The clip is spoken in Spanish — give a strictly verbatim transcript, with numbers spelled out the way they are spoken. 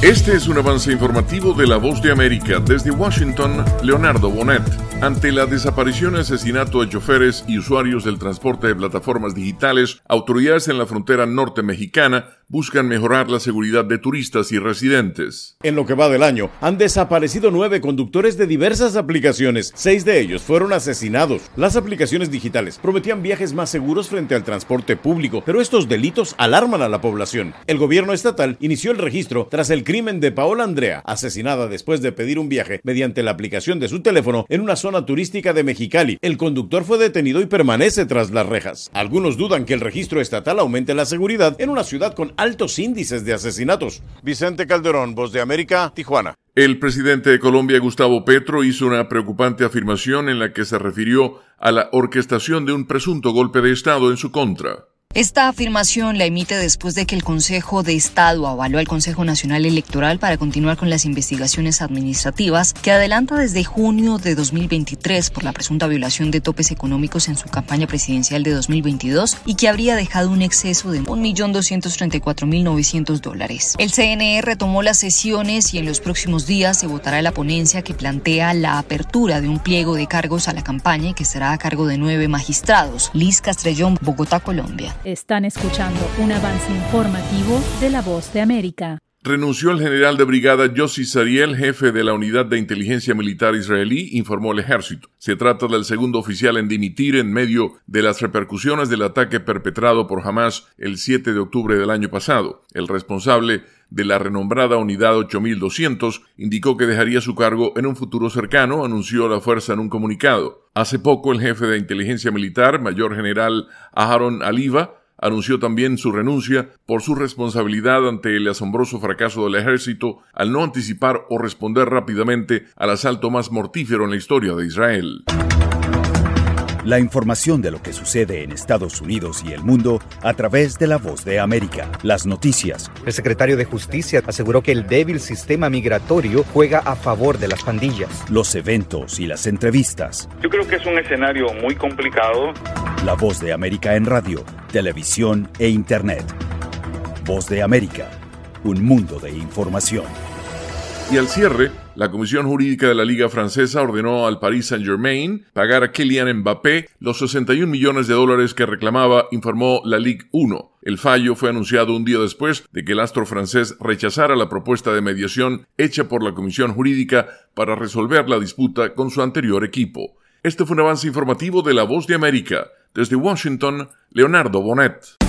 Este es un avance informativo de La Voz de América. Desde Washington, Leonardo Bonet. Ante la desaparición y asesinato de choferes y usuarios del transporte de plataformas digitales, autoridades en la frontera norte mexicana buscan mejorar la seguridad de turistas y residentes. En lo que va del año, han desaparecido nueve conductores de diversas aplicaciones. Seis de ellos fueron asesinados. Las aplicaciones digitales prometían viajes más seguros frente al transporte público, pero estos delitos alarman a la población. El gobierno estatal inició el registro tras el crimen de Paola Andrea, asesinada después de pedir un viaje mediante la aplicación de su teléfono en una zona turística de Mexicali. El conductor fue detenido y permanece tras las rejas. Algunos dudan que el registro estatal aumente la seguridad en una ciudad con altos índices de asesinatos. Vicente Calderón, Voz de América, Tijuana. El presidente de Colombia, Gustavo Petro, hizo una preocupante afirmación en la que se refirió a la orquestación de un presunto golpe de Estado en su contra. Esta afirmación la emite después de que el Consejo de Estado avaló al Consejo Nacional Electoral para continuar con las investigaciones administrativas que adelanta desde junio de dos mil veintitrés por la presunta violación de topes económicos en su campaña presidencial de dos mil veintidós y que habría dejado un exceso de un millón doscientos treinta y cuatro mil novecientos dólares. El C N E retomó las sesiones y en los próximos días se votará la ponencia que plantea la apertura de un pliego de cargos a la campaña y que será a cargo de nueve magistrados. Liz Castrellón, Bogotá, Colombia. Están escuchando un avance informativo de La Voz de América. Renunció el general de brigada Yossi Sariel, jefe de la unidad de inteligencia militar israelí, informó el ejército. Se trata del segundo oficial en dimitir en medio de las repercusiones del ataque perpetrado por Hamas el siete de octubre del año pasado. El responsable de la renombrada unidad ocho mil doscientos indicó que dejaría su cargo en un futuro cercano, anunció la fuerza en un comunicado. Hace poco el jefe de inteligencia militar, mayor general Aharon Aliva, anunció también su renuncia por su responsabilidad ante el asombroso fracaso del ejército al no anticipar o responder rápidamente al asalto más mortífero en la historia de Israel. La información de lo que sucede en Estados Unidos y el mundo a través de La Voz de América. Las noticias. El secretario de Justicia aseguró que el débil sistema migratorio juega a favor de las pandillas. Los eventos y las entrevistas. Yo creo que es un escenario muy complicado. La Voz de América en radio, televisión e internet. Voz de América, un mundo de información. Y al cierre, la Comisión Jurídica de la Liga Francesa ordenó al Paris Saint-Germain pagar a Kylian Mbappé los sesenta y un millones de dólares que reclamaba, informó la Ligue uno. El fallo fue anunciado un día después de que el astro francés rechazara la propuesta de mediación hecha por la Comisión Jurídica para resolver la disputa con su anterior equipo. Este fue un avance informativo de La Voz de América. Desde Washington, Leonardo Bonet.